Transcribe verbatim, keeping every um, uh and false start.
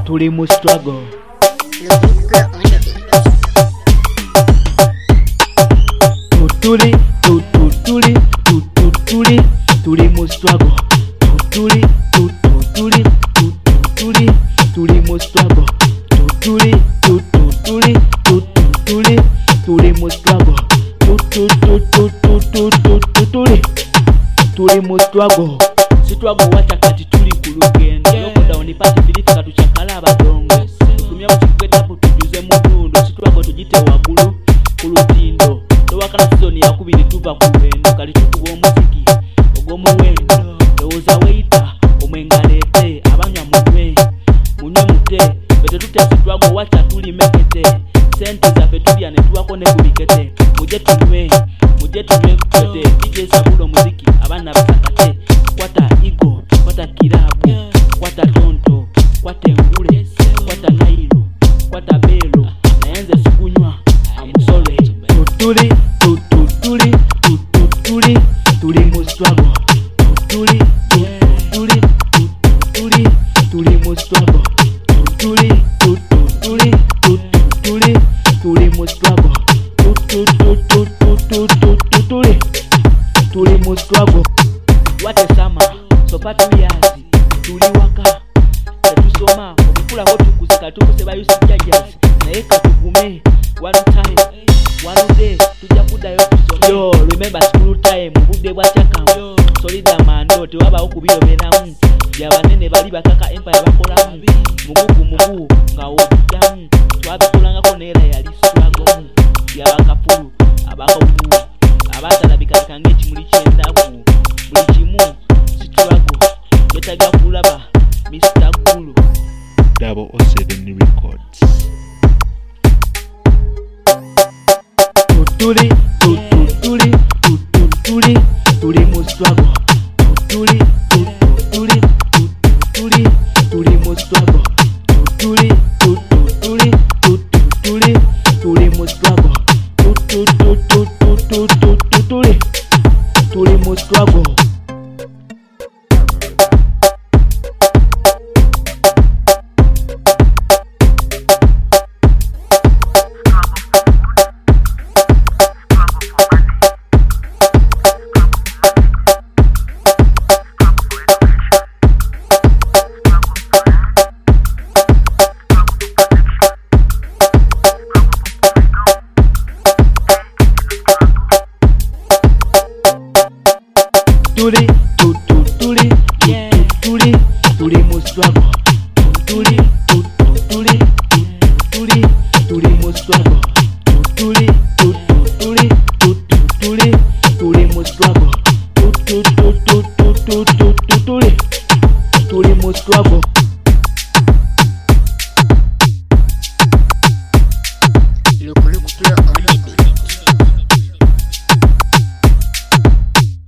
Tuli mu struggle. Tutuli, tutuli, tutuli, tuli mu struggle. Tutuli, tutuli, tutuli, tuli mu struggle. Tutuli, tutuli, tutuli, tuli mu struggle. Tutuli, tutuli, tuli mu struggle. Struggle wacha kati tuli kulugendo. Lockdown pati filika katuchakala abadongo. Tutumia muchikweta tutuze mudundo. Struggle tujite wagulu kulutindo. Towakana season ya kubiri tuva kuwendo. Kali tutuwa muziki ogomu wendo. Loza waita omwengalete abanya munwe munwe mute. Bete tutia struggle wacha tuli mekete. Sente za petubia netuwako ne kubikete. Muje tunwe muje tunwe kutete. D J Sabulo muziki abana basakate. Kwata ego, kwata kirabu, kwata tonto, kwata ngule, kwata nailo, kwata belo. Naenze sikunywa, I'm sorry. Tutuli, tutuli, tutuli, tuli mu struggle. Tutuli, tutuli, tutuli, tuli mu struggle. Tutuli, tutuli, tutuli, tuli mu struggle. Tutuli, tutuli, tuli mu struggle. Wate sama, sopa tuliazi, tuliwaka, tetusoma, okukula ho tukuzika tukuse yusi jajazi, naye katugume, one time, one day, tujja kuddayo tusome. Yo, remember school time, budde bwa chakamu, solida mando, tewaba okubiroberamu, byabanene bali bakaka empire bakolamu, mugugu mugu, nga wojjamu, twabikolangako neera yali struggle, byabakapulu, abakawu, abatalabika kange kimuli kyendaku. Bulichimu, struggle, yetaga kulaba, Mister Gulu. double oh seven Records. Tutuli, tutuli, tutuli, tuli mu struggle. Tutuli, tutuli, tutuli, tuli mu struggle. Tutuli, tutuli, tutuli, tuli mu struggle. Tutuli, tutuli, tuli mu struggle. Tutuli, tutuli, tutuli, tuli mu struggle. Tutuli, tutuli, tutuli, tuli mu struggle. Tutuli, tutuli, tutuli, tuli mu struggle. Tutuli, tutuli, tuli mu struggle.